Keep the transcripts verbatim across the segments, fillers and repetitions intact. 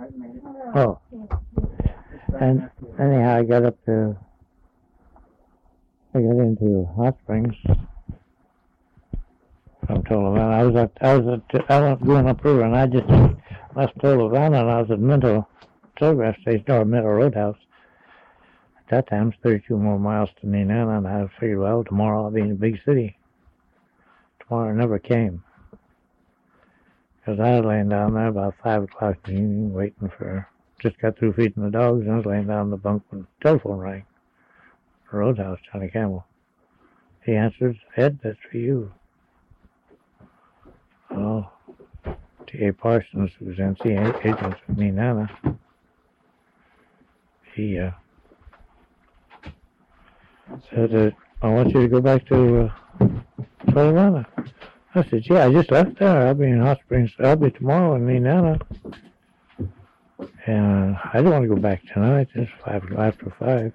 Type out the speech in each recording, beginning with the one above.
Oh. And anyhow, I got up to, I got into Hot Springs from Tolovana. I was at, I was at, I was going upriver, and I just left Tolovana, and I was at Minto Telegraph Station, or Minto Roadhouse. At that time, it's thirty-two more miles to Nenana, and I figured, well, tomorrow I'll be in a big city. Tomorrow never came. Because I was laying down there about five o'clock in the evening, waiting for, just got through feeding the dogs, and I was laying down in the bunk when the telephone rang. The Roadhouse, Johnny Campbell. He answers, Ed, that's for you. Oh, T A Parsons, who was N C A agent with me, Nana. He uh, said, uh, I want you to go back to uh, Tolovana. I said, yeah, I just left there. I'll be in Hot Springs. I'll be tomorrow in Nenana. And uh, I don't want to go back tonight. It's five after five.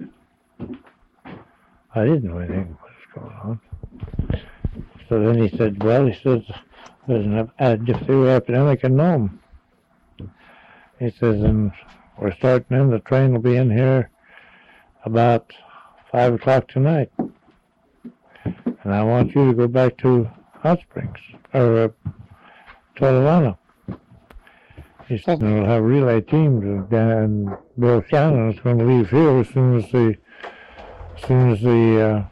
I didn't know anything what was going on. So then he said, well, he says, there's an, a diphtheria epidemic in Nome. He says, and we're starting in, the train will be in here about five o'clock tonight. And I want you to go back to Hot Springs, or uh, Tolovana. He said, we'll have relay teams, and Bill Shannon is going to leave here as soon as the, as soon as the,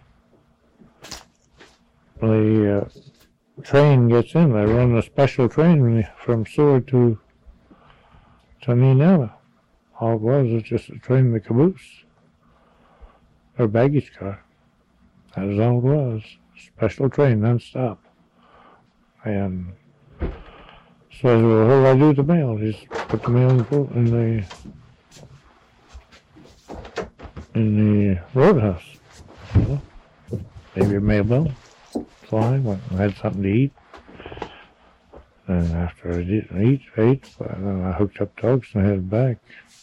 uh, the uh, train gets in. They run a special train from Seward to, to Nenana. All it was was just a train in the caboose, or baggage car. That was all it was. Special train, non-stop. And so I said, well, what do I do with the mail? Just put the mail in the, in the, in the roadhouse. You know? Maybe a mail bill. Flying, went and had something to eat. And after I did eat, ate, then I hooked up dogs and headed back.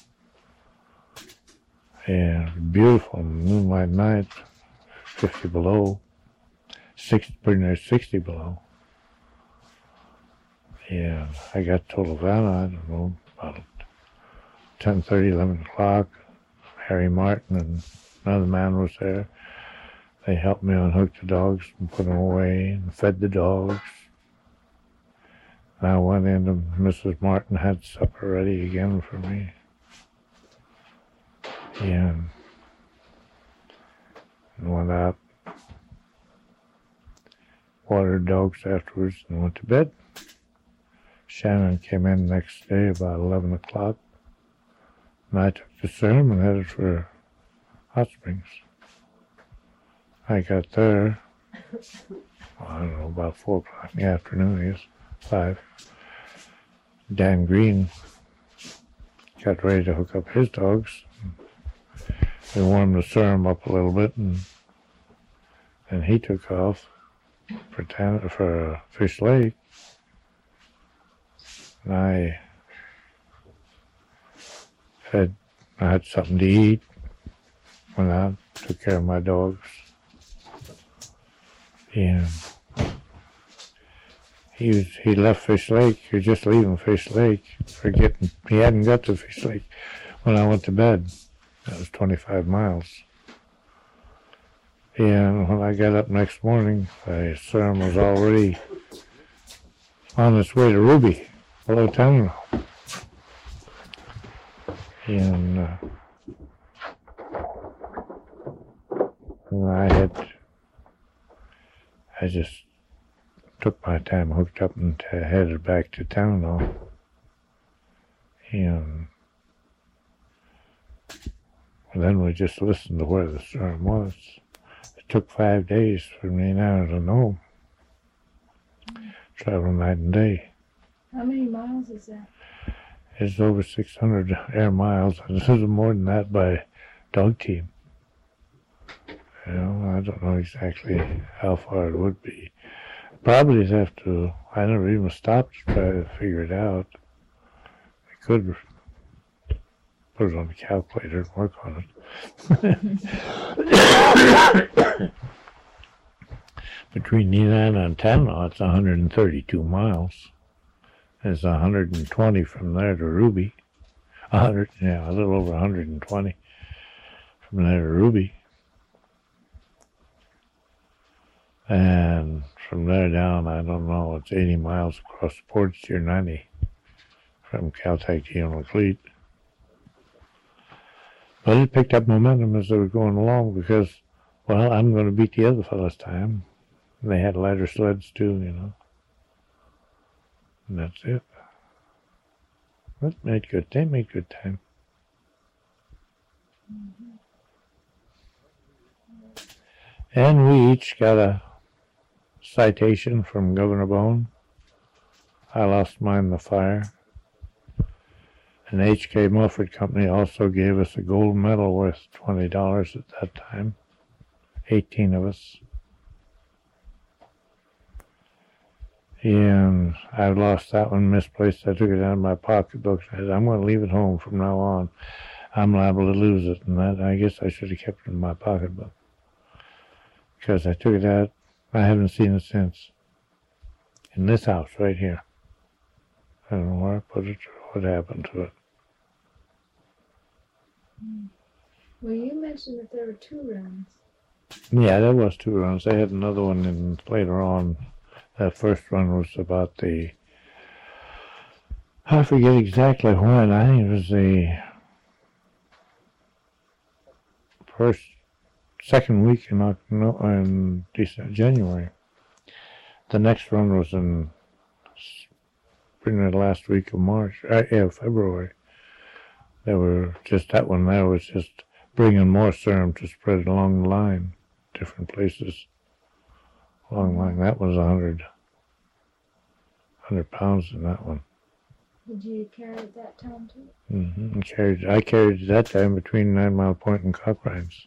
And beautiful moonlight night, fifty below, sixty, pretty near sixty below. Yeah, I got to Tolovana, I don't know, about ten thirty, eleven o'clock. Harry Martin and another man was there. They helped me unhook the dogs and put them away and fed the dogs. And I went in and Missus Martin had supper ready again for me. Yeah. And went out, watered dogs afterwards, and went to bed. Shannon came in the next day about eleven o'clock, and I took the serum and headed for Hot Springs. I got there, well, I don't know, about four o'clock in the afternoon, I guess, five. Dan Green got ready to hook up his dogs. We warmed the serum up a little bit, and then he took off for, Tan- for uh, Fish Lake. And I had, I had something to eat, went out, took care of my dogs. And he was, he left Fish Lake, he was just leaving Fish Lake, forgetting, he hadn't got to Fish Lake when I went to bed. That was twenty-five miles. And when I got up next morning, the serum was already on its way to Ruby, below town. And, uh, and I had, I just took my time, hooked up, and uh, headed back to town now. And then we just listened to where the storm was. It took five days for me now to know. Traveling night and day. How many miles is that? It's over six hundred air miles. This is more than that by dog team. You know, I don't know exactly how far it would be. Probably have to, I never even stopped to try to figure it out. I could put it on the calculator and work on it. Between Nenana and Tanana, it's one hundred thirty-two miles. It's one hundred twenty from there to Ruby. A hundred, yeah, a little over a hundred and twenty from there to Ruby. And from there down, I don't know, it's eighty miles across the portage to ninety from Caltech to Unalakleet. But it picked up momentum as they were going along because, well, I'm going to beat the other fellas' time. And they had lighter sleds too, you know. And that's it. But made good. They made good time. Mm-hmm. And we each got a citation from Governor Bone. I lost mine in the fire. And H K Mulford Company also gave us a gold medal worth twenty dollars at that time. eighteen of us. And I lost that one, misplaced. I took it out of my pocketbook. I said, I'm going to leave it home from now on. I'm liable to lose it. And that, I guess I should have kept it in my pocketbook. Because I took it out. I haven't seen it since. In this house right here. I don't know where I put it or what happened to it. Well, you mentioned that there were two runs. Yeah, there was two runs. They had another one in later on. That first run was about the, I forget exactly when. I think it was the first, second week in, no, in December, January. The next run was in spring the last week of March, uh, yeah, February. They were just, that one there was just bringing more serum to spread along the line, different places. Long line. That was a hundred, hundred pounds in that one. Did you carry it that time too? Mm-hmm. I carried, I carried it that time between Nine Mile Point and Cochrines.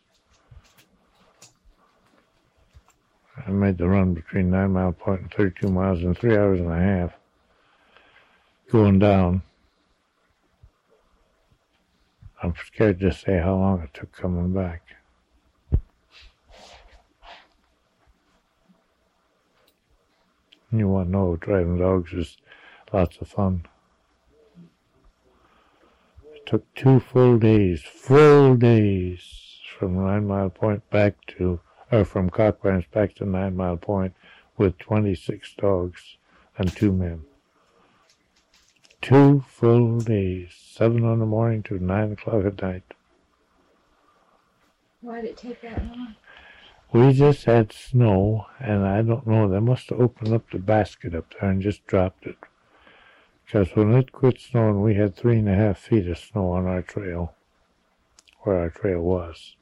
I made the run between Nine Mile Point and thirty-two miles in three hours and a half. Going down. I'm scared to say how long it took coming back. You want to know, driving dogs is lots of fun. It took two full days, full days from Nine Mile Point back to, or from Cochrines back to Nine Mile Point with twenty-six dogs and two men. Two full days, seven in the morning to nine o'clock at night. Why did it take that long? We just had snow, and I don't know, they must have opened up the basket up there and just dropped it. Because when it quit snowing, we had three and a half feet of snow on our trail, where our trail was.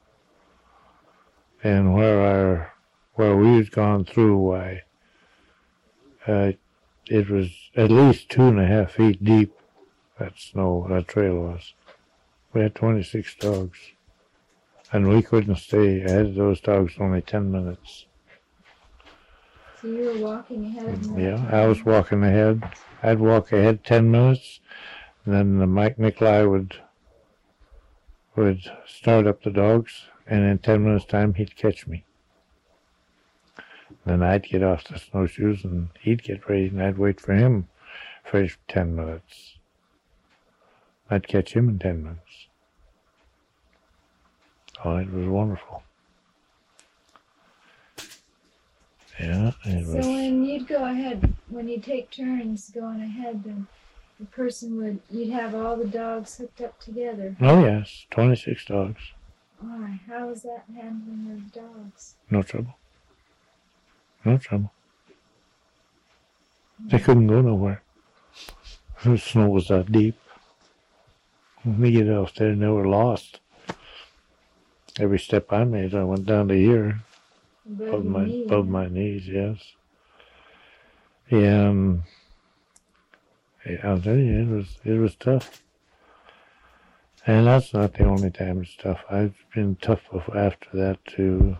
And where our, where we'd gone through, why, uh, it was at least two and a half feet deep, that snow, that trail was. We had twenty-six dogs. And we couldn't stay ahead of those dogs only ten minutes. So you were walking ahead of them? Yeah, I was walking ahead. I'd walk ahead ten minutes, and then the Mike Nikolai would would start up the dogs, and in ten minutes' time he'd catch me. Then I'd get off the snowshoes, and he'd get ready, and I'd wait for him for ten minutes. I'd catch him in ten minutes. Oh, it was wonderful. Yeah, it was. So when you'd go ahead, when you'd take turns going ahead, then the person would, you'd have all the dogs hooked up together. Oh, yes, twenty-six dogs. Why? How was that handling those dogs? No trouble. No trouble. They couldn't go nowhere. The snow was that deep. When we get off there, and they were lost. Every step I made, I went down to here, above my knee, above yeah. my knees. Yes. Yeah. Um, yeah, I'll tell you, it was it was tough. And that's not the only time it's tough. I've been tough after that too.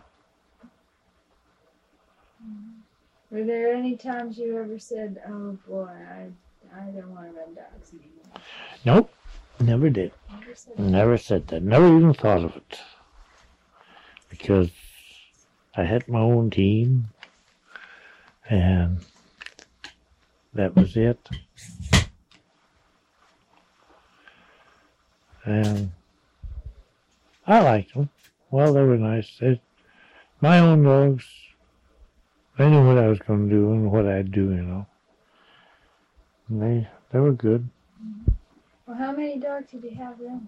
Were there any times you ever said, "Oh boy, I I don't want to run dogs anymore"? Nope, never did. Never said that. Never said that. Never even thought of it. Because I had my own team, and that was it. and I liked them. Well, they were nice. They, my own dogs, they knew what I was going to do and what I'd do, you know. And they, they were good. Mm-hmm. Well, how many dogs did you have then?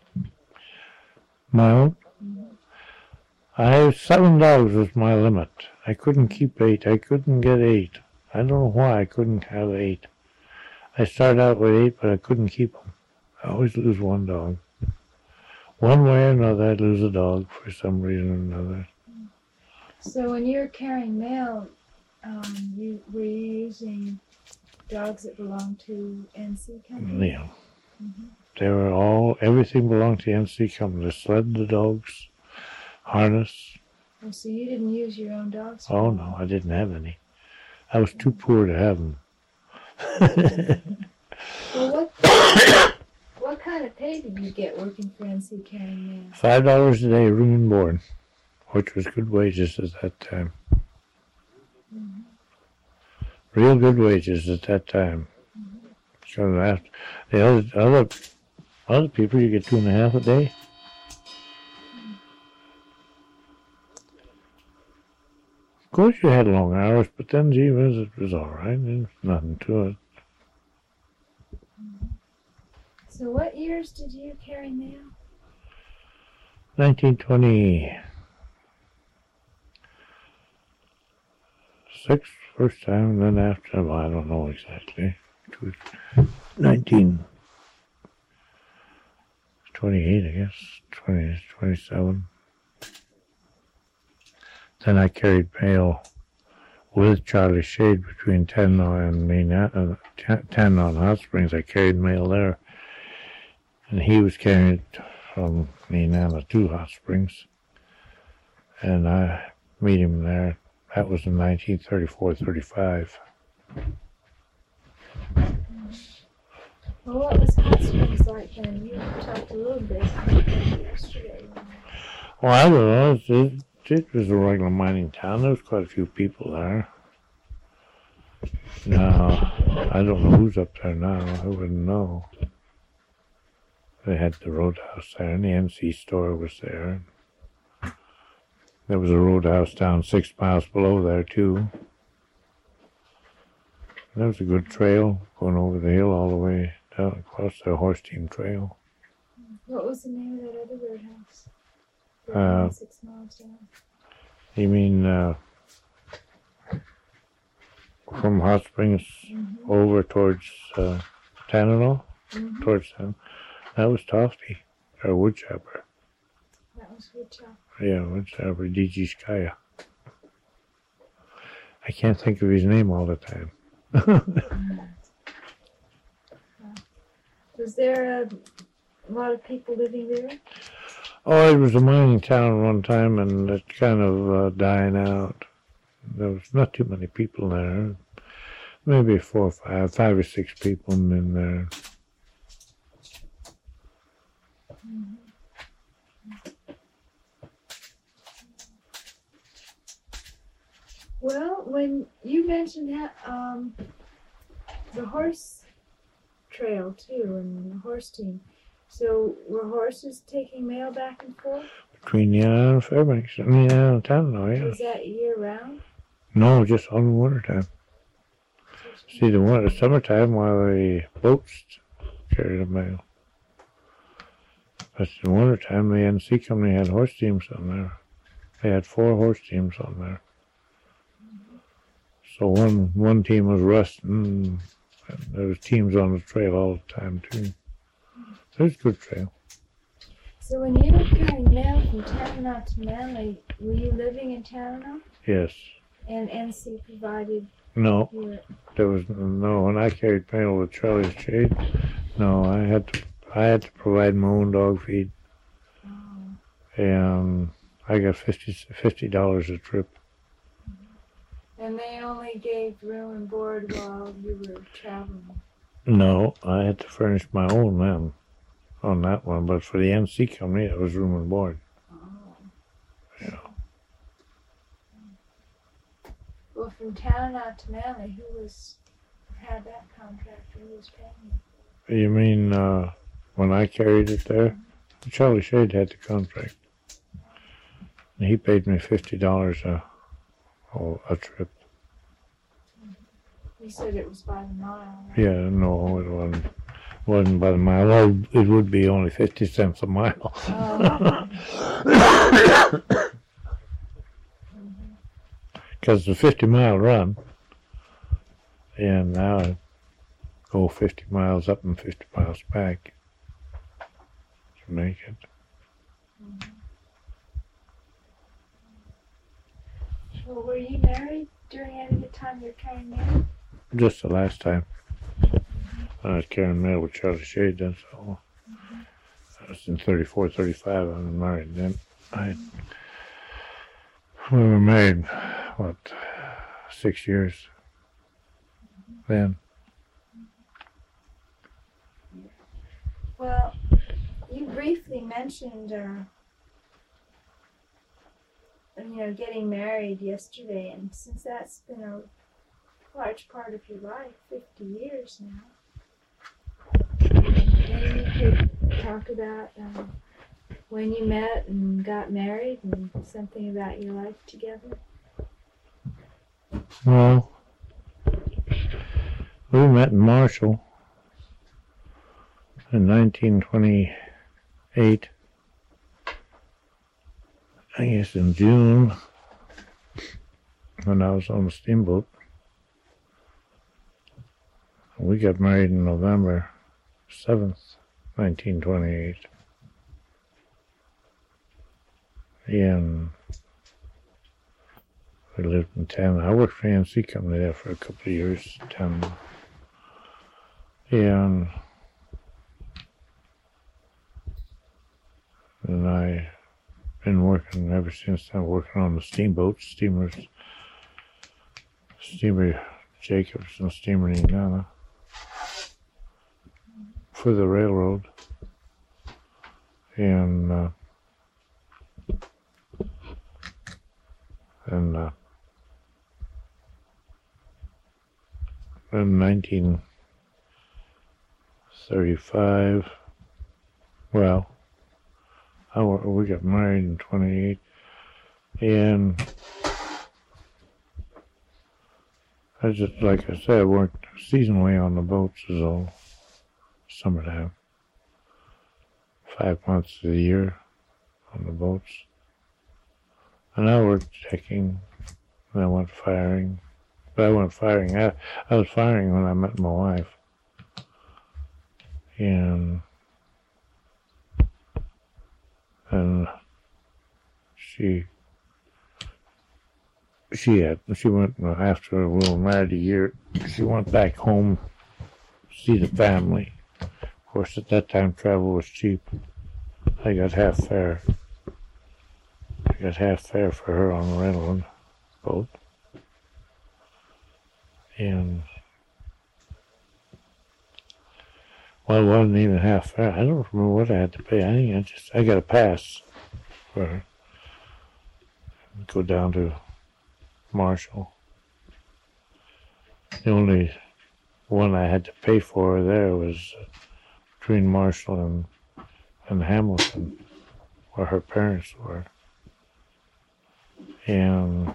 My own? Mm-hmm. I had seven dogs was my limit. I couldn't keep eight. I couldn't get eight. I don't know why I couldn't have eight. I started out with eight, but I couldn't keep them. I always lose one dog. One way or another, I'd lose a dog for some reason or another. So when you were carrying mail, um, you were you using dogs that belonged to N C Company? Yeah. Mm-hmm. They were all, everything belonged to N C Company. The sled, the dogs, harness. Oh, so you didn't use your own dogs? Oh, no, I didn't have any. I was too poor to have them. Well, what, what kind of pay did you get working for N C carrying mail? Five dollars a day, room and board, which was good wages at that time. Mm-hmm. Real good wages at that time. Mm-hmm. So that, the other, other, other people, you get two and a half a day. Of course, you had long hours, but then, gee whiz, it was all right. There's nothing to it. So what years did you carry mail? nineteen twenty-six, first time, and then after, well, I don't know exactly. It was nineteen twenty-eight, I guess, twenty, twenty-seven. Then I carried mail with Charlie Shade between Tanana and Tanana and Hot Springs. I carried mail there, and he was carrying it from Nenana to Hot Springs, and I meet him there. That was in nineteen thirty-four thirty-five. Well, what was Hot Springs like then? You talked a little bit about it yesterday. Well, I don't know. It, it was a regular mining town. There was quite a few people there. Now, I don't know who's up there now. I wouldn't know. They had the roadhouse there, and the N C store was there. There was a roadhouse down six miles below there, too. There was a good trail going over the hill all the way down across the horse team trail. What was the name of that other roadhouse? Uh, six miles down. You mean uh, from Hot Springs Mm-hmm. over towards uh, Tanana? Mm-hmm. Towards them. That was Toffee, or Woodchopper. That was Woodchopper. Yeah, Woodchopper, D G Skaya. I can't think of his name all the time. Mm-hmm. Was there a, a lot of people living there? Oh, it was a mining town one time, and it's kind of uh, dying out. There was not too many people there. Maybe four or five, five or six people in there. Mm-hmm. Well, when you mentioned that, um, the horse trail too, and the horse team. So were horses taking mail back and forth? Between Yanana and Fairbanks. I mean, Yanana and Tanana, yeah. Was that year round? No, just on the winter time. See, the winter, summertime, while the boats carried the mail. But in the wintertime, the N C Company had horse teams on there. They had four horse teams on there. So one one team was rusting, and there was teams on the trail all the time, too. It was a good trail. So when you were carrying mail from Tanana to Manly, were you living in Tanana? Yes. And N C provided No, your... there was no. When I carried mail with Charlie's Shade, no, I had to. I had to provide my own dog feed, Oh. and I got fifty dollars a trip. And they only gave room and board while you were traveling? No, I had to furnish my own then on that one, but for the N C Company, it was room and board. Oh. Yeah. Well, from Tanana to Manly, who was had that contract? Who was paying you? You mean uh, when I carried it there, Charlie Shade had the contract. And he paid me fifty dollars a, a trip. You said it was by the mile. Right? Yeah, no, it wasn't. Wasn't by the mile. Well, it would be only fifty cents a mile. Because it's a fifty mile run, and now I go fifty miles up and fifty miles back to make it. Mm-hmm. Well, were you married during any of the time you were carrying mail? Just the last time. I was carrying mail with Charlie Shade, that's all. Mm-hmm. I was in thirty-four, thirty-five, I was married then. I, we were married, what, six years then. Well, you briefly mentioned, uh, you know, getting married yesterday, and since that's been a large part of your life, fifty years now, maybe you could talk about um, when you met and got married and something about your life together. Well, we met in Marshall in nineteen twenty-eight. I guess in June, when I was on the steamboat. We got married on November seventh, nineteen twenty-eight. And we lived in Tampa. I worked for A N C Company there for a couple of years, Tampa. And, and I've been working ever since then, working on the steamboats, steamers, steamer Jacobs and steamer Ningana for the railroad. And uh, and uh, in nineteen thirty-five, well, I, we got married in twenty-eight, and I just, like I said, I worked seasonally on the boats as all summertime. Five months of the year on the boats. And I worked checking, and I went firing. But I went firing, I, I was firing when I met my wife. And, and she, she had, she went, after we were married a year, she went back home to see the family. Of course, at that time, travel was cheap. I got half fare. I got half fare for her on the rental boat. And, well, it wasn't even half fare. I don't remember what I had to pay. I think I just, I got a pass for her. Go down to Marshall. The only one I had to pay for there was uh, between Marshall and, and Hamilton, where her parents were. And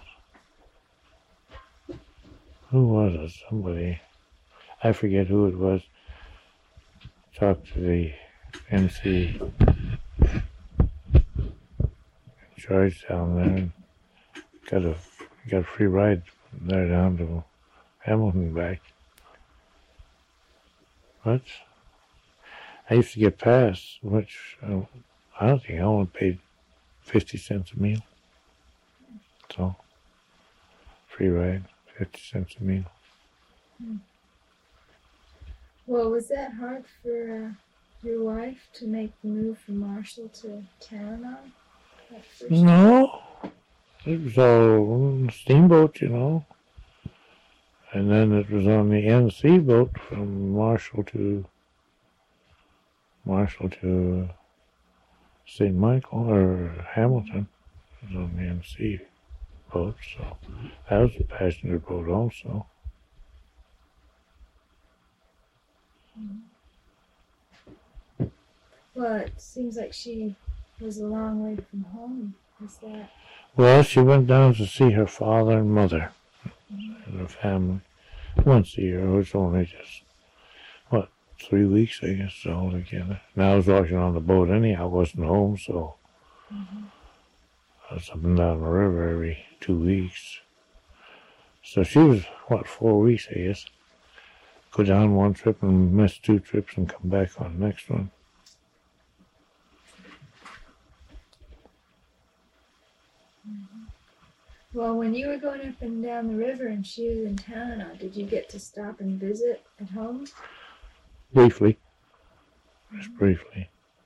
who was it? Somebody, I forget who it was, talked to the N C in charge down there and got a, got a free ride from there down to Hamilton back. But I used to get pass, which uh, I don't think I only paid fifty cents a meal. So, free ride, fifty cents a meal. Hmm. Well, was that hard for uh, your wife to make the move from Marshall to Tananon? No, it was all on the steamboat, you know. And then it was on the N C boat from Marshall to Marshall to Saint Michael or Hamilton. It was on the N C boat, so that was a passenger boat also. Mm-hmm. Well, it seems like she was a long way from home. Is that? Well, she went down to see her father and mother and her family once a year. It was only just, what, three weeks, I guess, all together. And I was walking on the boat anyhow. I wasn't home, so Mm-hmm. I was up and down the river every two weeks. So she was, what, four weeks, I guess. Go down one trip and miss two trips and come back on the next one. Well, when you were going up and down the river and she was in town, uh, did you get to stop and visit at home? Briefly. Just briefly.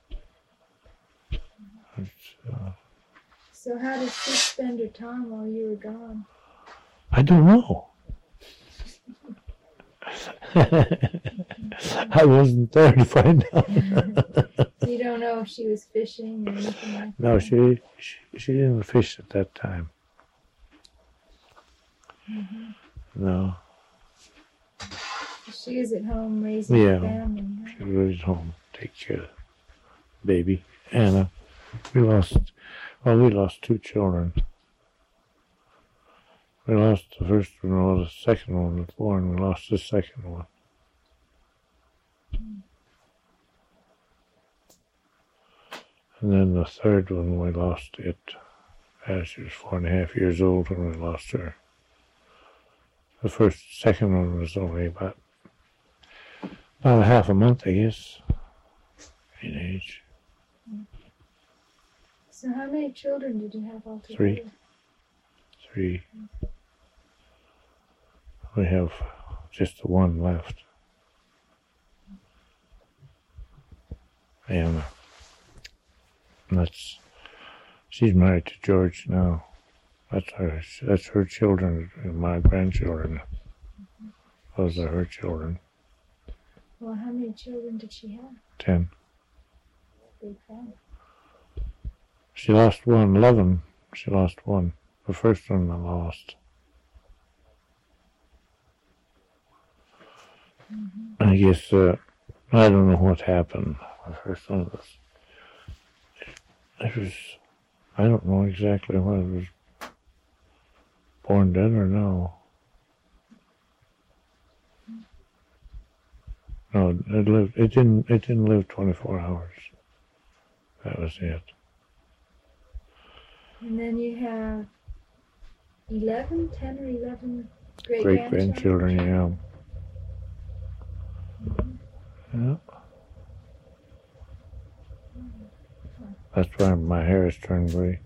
It's, uh, So how did she spend her time while you were gone? I don't know. I wasn't there to find out. So you don't know if she was fishing or anything like that? No, she, she she didn't fish at that time. Mm-hmm. No. She was at home raising Yeah. a family. Huh? She was home, take care of the baby. Anna. We lost, well, we lost two children. We lost the first one, or the second one was born. We lost the second one. And then the third one, we lost it as she was four and a half years old when we lost her. The first, second one was only about, about a half a month, I guess, in age. So how many children did you have altogether? Three. Three. We have just the one left. And that's, she's married to George now. That's her, that's her children, and my grandchildren. Those are her children. Well, how many children did she have? Ten. Big family. She lost one, eleven. She lost one. The first one I lost. Mm-hmm. I guess, uh, I don't know what happened. The first one was, it was, I don't know exactly what it was, born dead or no. No, it lived, it didn't, it didn't live twenty-four hours. That was it. And then you have eleven, ten or eleven great, Great grandchildren, yeah. Mm-hmm. Yeah. That's why my hair has turned gray.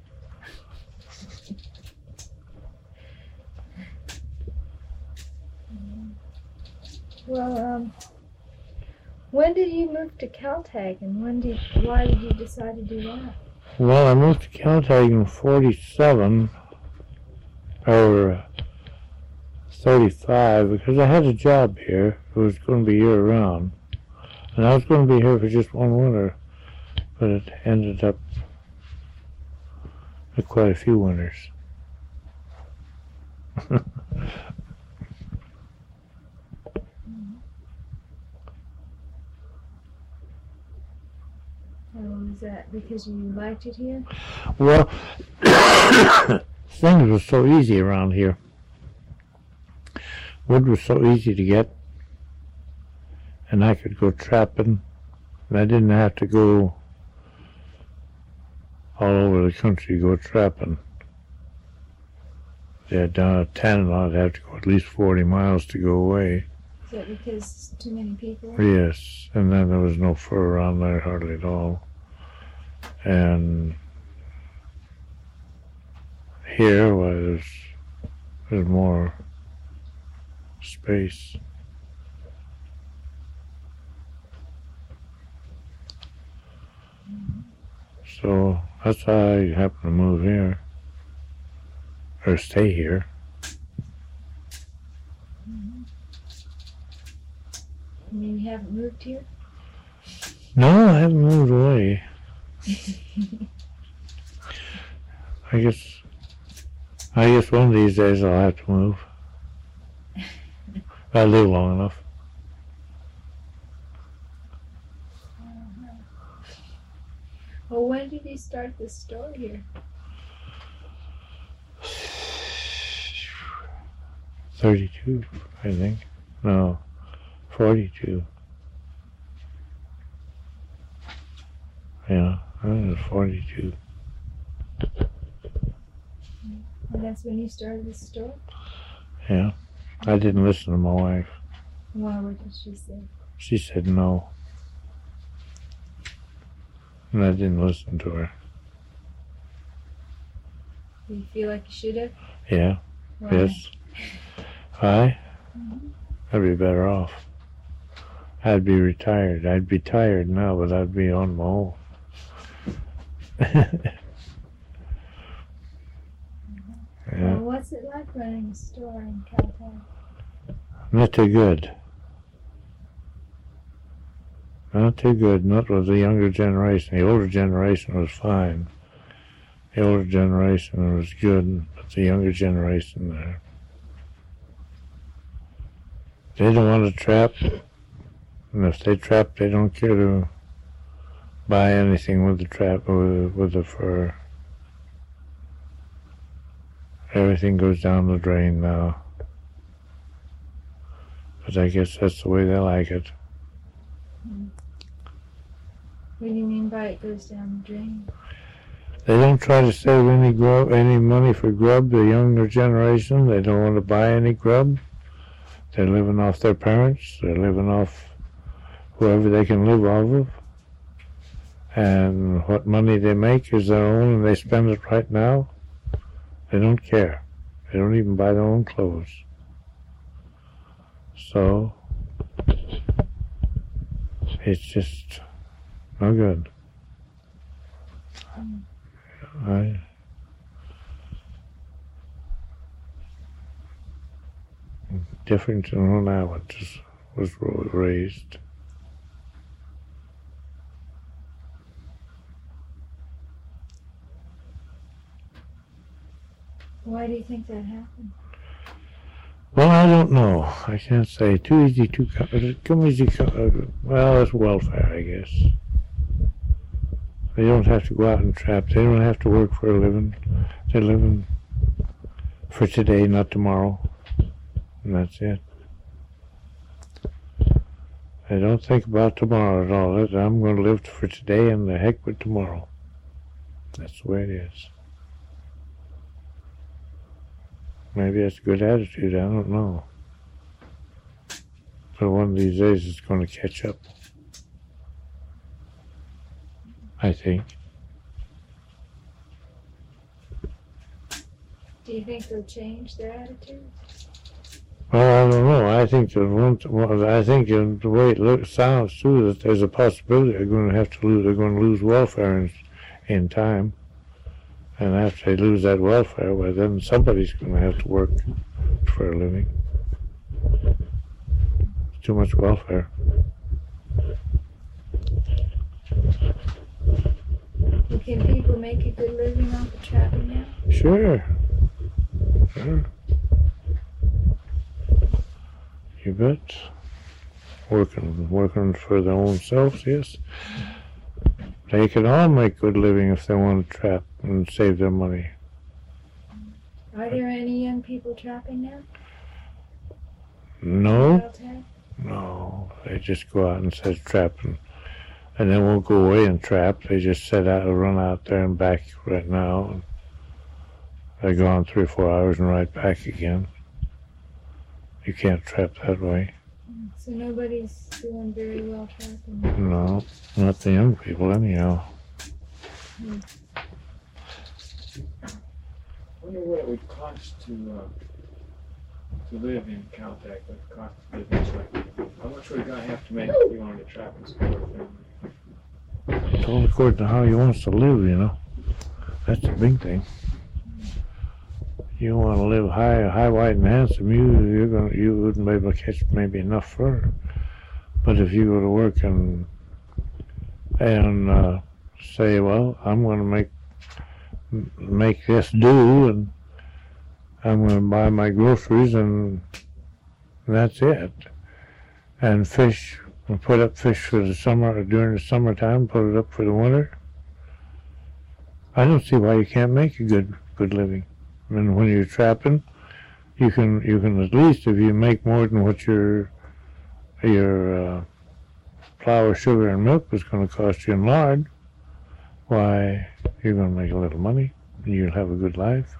Well, um, when did you move to Caltech, and when did, why did you decide to do that? Well, I moved to Caltech in forty-seven, or thirty-five, because I had a job here. It was going to be year-round. And I was going to be here for just one winter, but it ended up with quite a few winters. Um, is that because you liked it here? Well, things were so easy around here. Wood was so easy to get, and I could go trapping, and I didn't have to go all over the country to go trapping. Yeah, down at Tanana, I'd have to go at least forty miles to go away. Is that because too many people? Yes, and then there was no fur around there hardly at all. And here, well, there's, there's more space. So that's why I happened to move here, or stay here. Mm-hmm. I mean, you haven't moved here? No, I haven't moved away. I guess, I guess one of these days I'll have to move. I live long enough. Well, when did you start the store here? Thirty-two, I think. No, forty-two. Yeah, I think it was forty-two. And that's when you started the store? Yeah. I didn't listen to my wife. Why, what did she say? She said no. And I didn't listen to her. Do you feel like you should have? Yeah. Why? Yes. I? Mm-hmm. I'd be better off. I'd be retired. I'd be tired now, but I'd be on my own. Yeah. Well, what's it like running a store in Caltech? Not too good. Not too good. Not with the younger generation. The older generation was fine. The older generation was good, but the younger generation there. They don't want to trap. And if they trap, they don't care to buy anything with the trap, with, with the fur. Everything goes down the drain now. But I guess that's the way they like it. Hmm. What do you mean by it goes down the drain? They don't try to save any grub, any money for grub, the younger generation. They don't want to buy any grub. They're living off their parents. They're living off whoever they can live off of. And what money they make is their own, and they spend it right now. They don't care. They don't even buy their own clothes. So, it's just no good. Mm. I, different than when I was, was raised. Why do you think that happened? Well, I don't know. I can't say. Too easy, too com- too easy. Com- well, it's welfare, I guess. They don't have to go out and trap. They don't have to work for a living. They're living for today, not tomorrow. And that's it. They don't think about tomorrow at all. I'm going to live for today and the heck with tomorrow. That's the way it is. Maybe that's a good attitude, I don't know. But one of these days it's going to catch up. I think. Do you think they'll change their attitude? Well, I don't know. I think the one, well, I think the way it looks, sounds too, that there's a possibility they're going to have to lose. They're going to lose welfare in, in time, and after they lose that welfare, well, then somebody's going to have to work for a living. Too much welfare. Can people make a good living off of trapping now? Sure. Sure. You bet. Working, working for their own selves, yes. They can all make good living if they want to trap and save their money. Are there any young people trapping now? No, Caltech? no. They just go out and set trap and, and they won't go away and trap. They just set out and run out there and back right now. And they're gone three or four hours and right back again. You can't trap that way. So nobody's doing very well trapping. No, not the young people anyhow. Hmm. I wonder what it would cost to uh, to live in Caltech. What the cost of living is like. How much would a guy have to make if he wanted to trap and support a family? It's all according to how he wants to live, you know. That's the big thing. You want to live high, high, white, and handsome. You, you're gonna, you wouldn't be able to catch maybe enough fur. But if you go to work and and uh, say, well, I'm going to make make this do, and I'm going to buy my groceries, and that's it. And fish, we'll put up fish for the summer during the summertime. Put it up for the winter. I don't see why you can't make a good good living. I mean, when you're trapping, you can you can at least, if you make more than what your your uh, flour, sugar, and milk was going to cost you in lard, why, you're going to make a little money and you'll have a good life.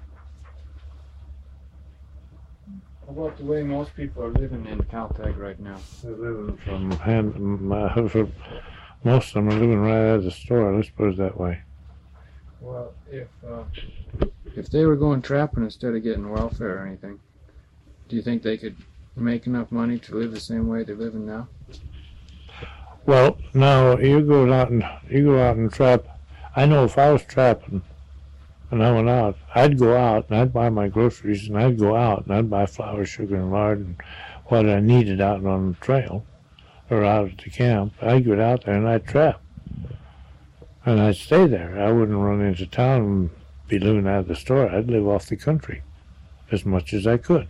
How about the way most people are living in Caltech right now? They're living from hand, my, for most of them are living right out of the store. Let's put it that way. Well, if uh, if they were going trapping instead of getting welfare or anything, do you think they could make enough money to live the same way they're living now? Well, now you go out and you go out and trap. I know if I was trapping and I went out, I'd go out and I'd buy my groceries and I'd go out and I'd buy flour, sugar, and lard and what I needed out on the trail or out at the camp. I'd get out there and I'd trap. And I'd stay there. I wouldn't run into town and be living out of the store. I'd live off the country as much as I could.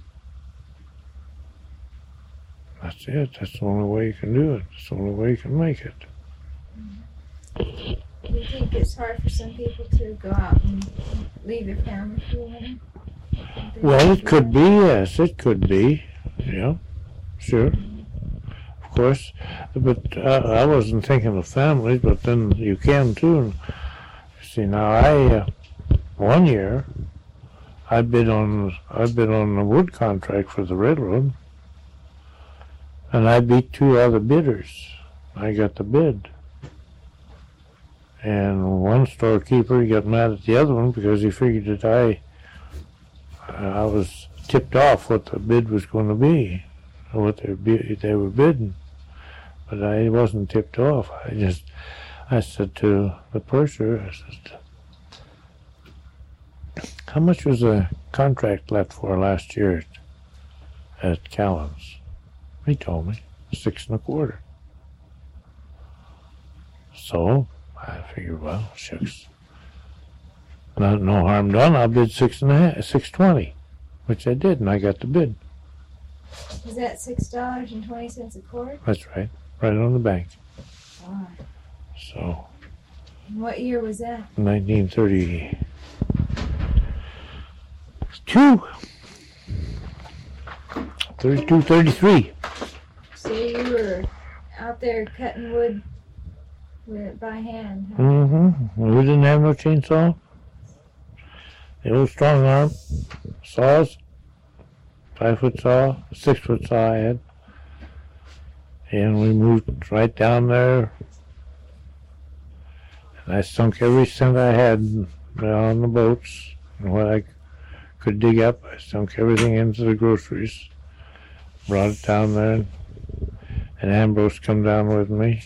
That's it. That's the only way you can do it. That's the only way you can make it. Do you think it's hard for some people to go out and leave their family for a while? Well, it could be, yes. It could be. Yeah, sure. Of course. But uh, I wasn't thinking of families, but then you can too. And see, now I, uh, one year, I bid on, I bid on a wood contract for the railroad. And I beat two other bidders. I got the bid. And one storekeeper, he got mad at the other one because he figured that I I was tipped off what the bid was going to be, or what they, they were bidding. But I wasn't tipped off. I just, I said to the purser, I said, how much was the contract left for last year at, at Callan's? He told me, six and a quarter. So I figured, well, shucks. Not no harm done. I'll bid six and a half, six twenty, which I did, and I got the bid. Is that six dollars and twenty cents a quart? That's right, right on the bank. Oh. So. What year was that? Nineteen thirty-two. Thirty-two, thirty-three. So you were out there cutting wood with, by hand, huh? Mm-hmm. We didn't have no chainsaw. The old strong arm saws, five foot saw, six foot saw I had. And we moved right down there. And I sunk every cent I had on the boats. And what I could dig up, I sunk everything into the groceries. Brought it down there. And Ambrose come down with me.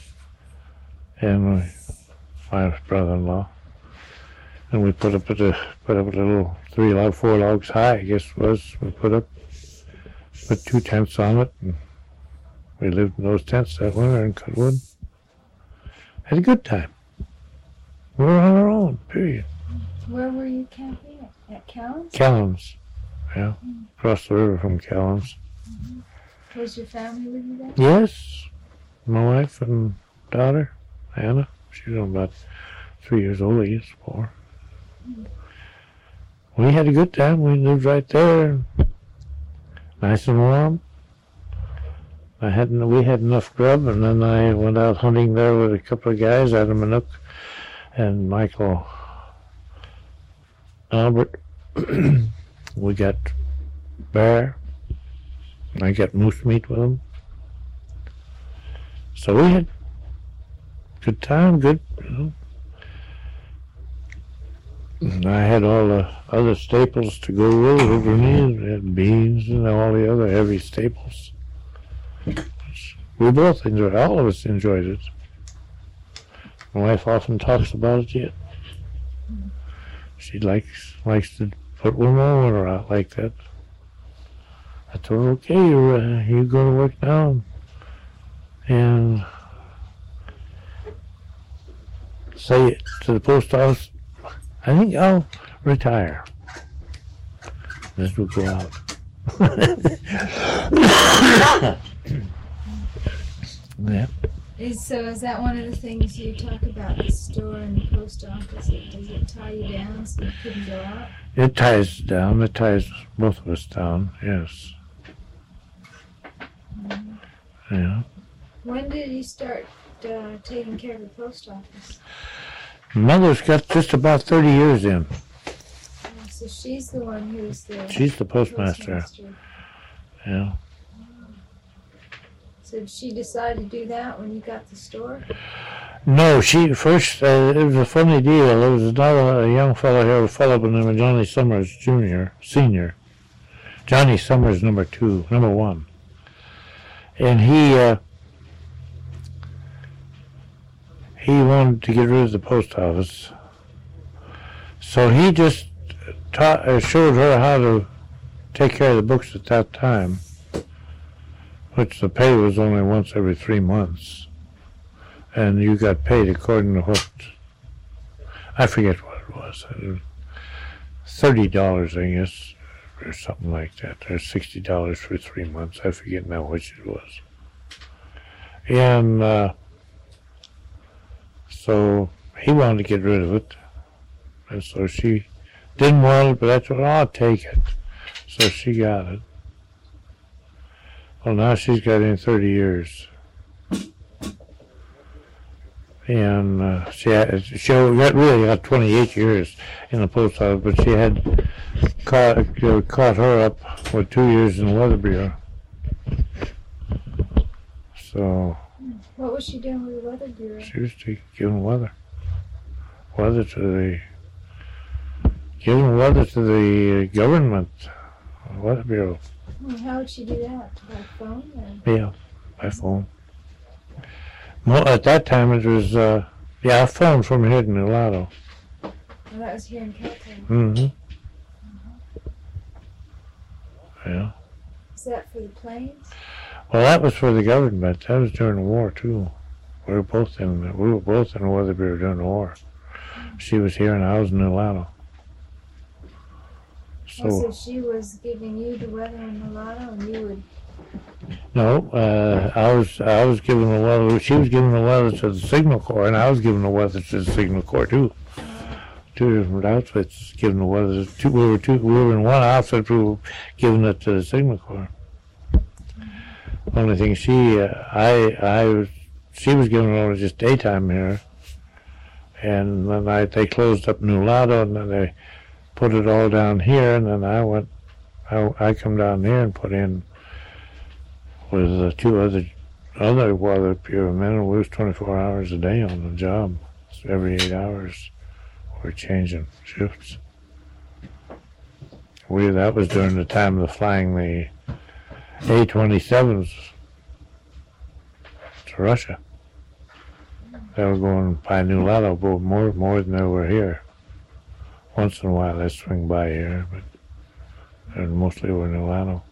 And my brother-in-law. And we put up a put up a little three log, four logs high, I guess it was. We put up, put two tents on it, and we lived in those tents that winter and cut wood. Had a good time. We were on our own, period. Where were you camping at? At Callan's? Callan's, yeah, mm-hmm. Across the river from Callan's. Mm-hmm. Was your family with you there? Yes, my wife and daughter, Anna. She was about three years old, I guess, four. We had a good time. We lived right there, nice and warm. I had we had enough grub, and then I went out hunting there with a couple of guys, Adam Manook and Michael Albert. We got bear. I got moose meat with them. So we had good time, good, you know. I had all the other staples to go with overneath. We had beans and all the other heavy staples. We both enjoyed, all of us enjoyed it. My wife often talks about it yet. She likes likes to put one more winter out like that. I told her, okay, you uh, you go to work now and say to the post office, I think I'll retire. This will go out. Yeah. Is so? Is that one of the things you talk about? The store and the post office. Does it tie you down so you couldn't go out? It ties down. It ties both of us down. Yes. Mm-hmm. Yeah. When did you start uh, taking care of the post office? Mother's got just about thirty years in. Oh, so she's the one who's the. She's the postmaster. postmaster. Yeah. So did she decide to do that when you got the store? No, she first. Uh, it was a funny deal. There was another a young fellow here, a fellow by the name of Johnny Summers Junior, Senior. Johnny Summers, number two, number one, and he uh, he wanted to get rid of the post office, so he just taught, uh, showed her how to take care of the books at that time, which the pay was only once every three months. And you got paid according to what, I forget what it was, thirty dollars, I guess, or something like that, or sixty dollars for three months. I forget now which it was. And uh, so he wanted to get rid of it. And so she didn't want it, but that's what, I'll take it. So she got it. Well, now she's got in thirty years. And uh, she had, she got, really got twenty-eight years in the post office, but she had caught, uh, caught her up with two years in the Weather Bureau. So. What was she doing with the Weather Bureau? She was taking, giving weather. Weather to the, giving weather to the government, Weather Bureau. Well, how would she do that? By phone? Or? Yeah, by phone. Well, at that time it was, uh, yeah, a phone from here to Nulato. Well, that was here in Caltech. Mm-hmm. Yeah. Is that for the planes? Well, that was for the government. That was during the war, too. We were both in, we were both in the Weather Bureau during the war. She was here and I was in Nulato. So, oh, so she was giving you the weather in Nulato and you would... No, uh, I was I was giving the weather. She was giving the weather to the Signal Corps, and I was giving the weather to the Signal Corps too. Two different outfits giving the weather. To, we were two. We were in one outfit. We were giving it to the Signal Corps. Only thing she, uh, I, I was. She was giving it only just daytime here, and then I they closed up Nulato, and then they put it all down here, and then I went. I I come down here and put in. With uh, two other other Weather Bureau men, and we was twenty-four hours a day on the job. So every eight hours, we're changing shifts. We that was during the time of flying the A twenty-sevens to Russia. They were going by Nulato, but more more than they were here. Once in a while they swing by here, but and mostly were Nulato.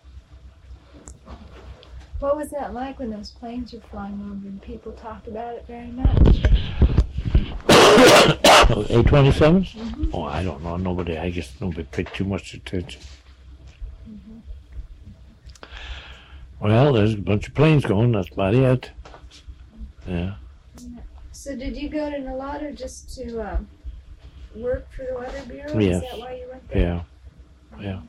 What was that like when those planes were flying over and people talked about it very much? A twenty-sevens? Mm-hmm. Oh, I don't know. Nobody, I guess nobody paid too much attention. Mm-hmm. Well, there's a bunch of planes going. That's about it. Yeah. So did you go to Nulato just to um, work for the Weather Bureau? Yes. Is that why you went there? Yeah. Yeah.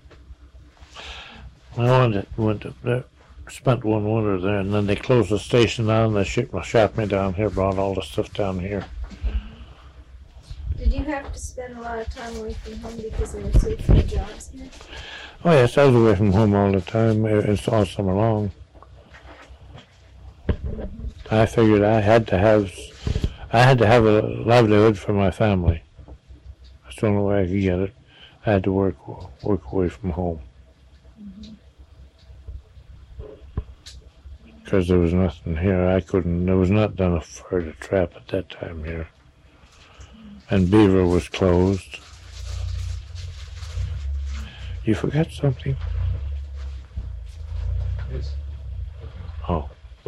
I went to, went to there. Spent one winter there, and then they closed the station down, and they shipped, shot me down here, brought all the stuff down here. Did you have to spend a lot of time away from home because there were so few jobs here? Oh, yes, I was away from home all the time, it's all summer long. I figured I had to have, I had to have a livelihood for my family. That's the only way I could get it. I had to work, work away from home. Because there was nothing here. I couldn't, there was not done a fur to trap at that time here. And Beaver was closed. You forgot something? Yes. Oh.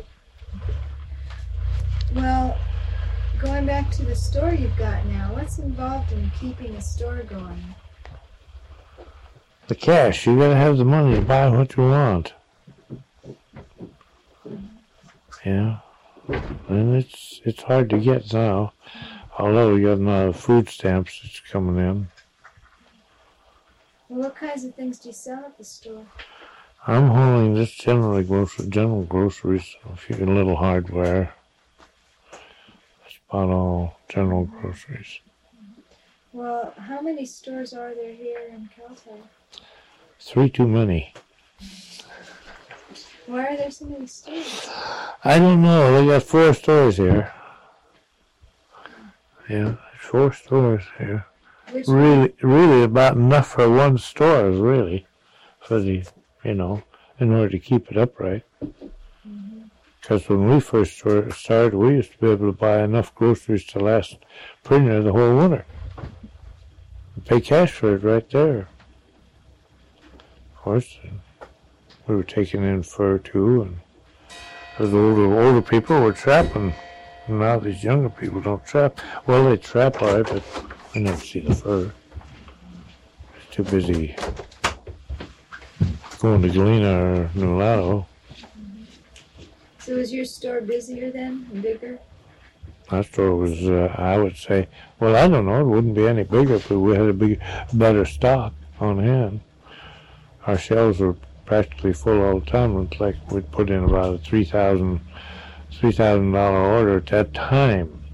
Well, going back to the store you've got now, what's involved in keeping a store going? The cash. You gotta have the money to buy what you want. Yeah. And it's it's hard to get now. Although we got a lot of food stamps that's coming in. Well, what kinds of things do you sell at the store? I'm hauling just generally grocery, general groceries, a few little hardware. That's about all general groceries. Well, how many stores are there here in Caltech? Three too many. Why are there so many stores? I don't know. They got four stores here. Yeah, four stores here. Which Really, really about enough for one store, really, for the, you know, in order to keep it upright. Because when we first started, we used to be able to buy enough groceries to last pretty near the whole winter. Pay cash for it right there. Of course, we were taking in fur too, and those older older people were trapping. Now these younger people don't trap. Well, they trap all right, but I never see the fur. It's too busy going to Galena or Nulato. So is your store busier then, and bigger? Our store was, uh, I would say, well, I don't know, it wouldn't be any bigger if we had a big, better stock on hand. Our shelves were practically full all the time. It's like we'd put in about a three thousand three thousand dollar order at that time.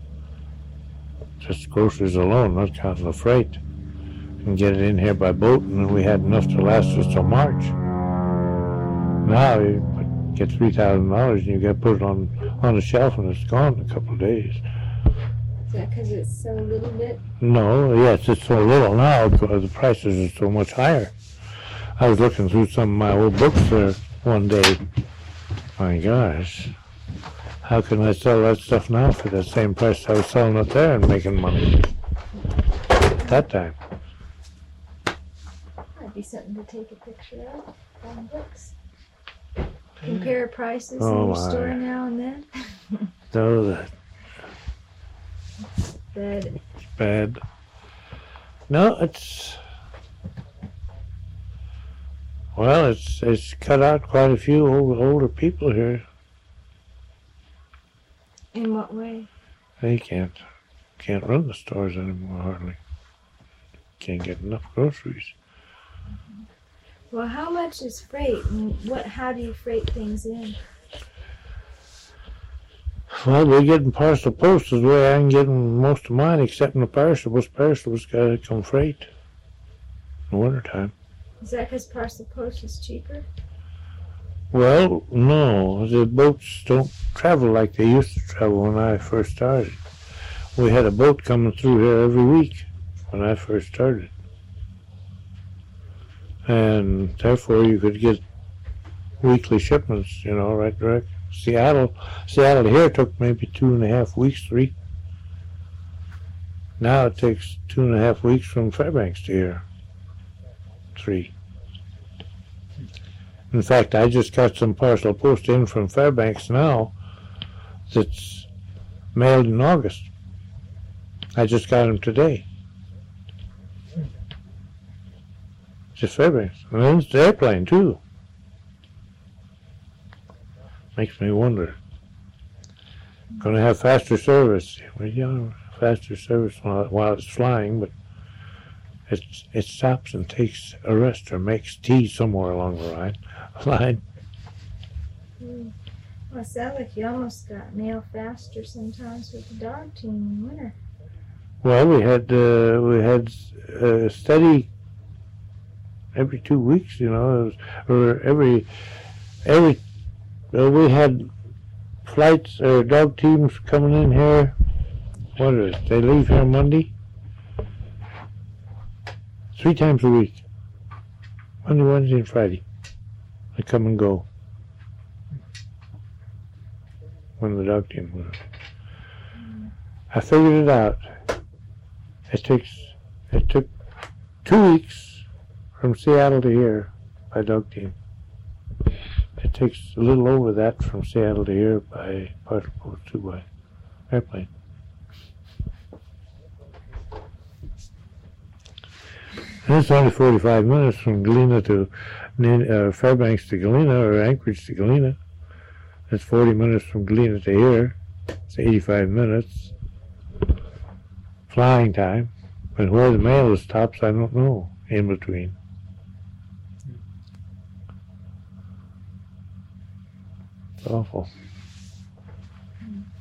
Just groceries alone, not counting the freight. And get it in here by boat, and then we had enough to last us till March. Now you get three thousand dollars and you got to put it on, on the shelf and it's gone in a couple of days. Is that because it's so little bit? No, yes, it's so little now because the prices are so much higher. I was looking through some of my old books there one day. My gosh, how can I sell that stuff now for the same price I was selling it there and making money at that time? That'd be something to take a picture of on books. Compare prices Oh, in your my. store now and then. No, that's But bad. No, it's, well, it's it's cut out quite a few old, older people here. in what way? They can't can't run the stores anymore hardly. Can't get enough groceries. Well, how much is freight? And what? How do you freight things in? Well, we're getting parcel post is the way I'm getting most of mine, except in the perishables. Perishables got to come freight in the wintertime. Is that because parcel post is cheaper? Well, no, the boats don't travel like they used to travel when I first started. We had a boat coming through here every week when I first started. And therefore you could get weekly shipments, you know, right direct. Seattle, Seattle to here took maybe two and a half weeks, three. Now it takes two and a half weeks from Fairbanks to here. Three. In fact, I just got some parcel post in from Fairbanks now that's mailed in August. I just got them today. Just Fairbanks. And then it's the airplane, too. Makes me wonder. Going to have faster service. Well, yeah, faster service while, while it's flying, but it, it stops and takes a rest or makes tea somewhere along the line. line. Hmm. Well, it sounds like you almost got mail faster sometimes with the dog team in winter. Well, we had uh, we had uh, steady every two weeks, you know, it was, or every every. Well, we had flights or dog teams coming in here. What is it? They leave here Monday. Three times a week. Monday, Wednesday, and Friday. They come and go. When the dog team was. I figured it out. It takes it took two weeks from Seattle to here by dog team. It takes a little over that from Seattle to here by parcel post two by airplane. And it's only forty-five minutes from Galena to uh, Fairbanks to Galena or Anchorage to Galena. It's forty minutes from Galena to here. It's eighty-five minutes. Flying time. But where the mail stops, I don't know. In between. It's awful.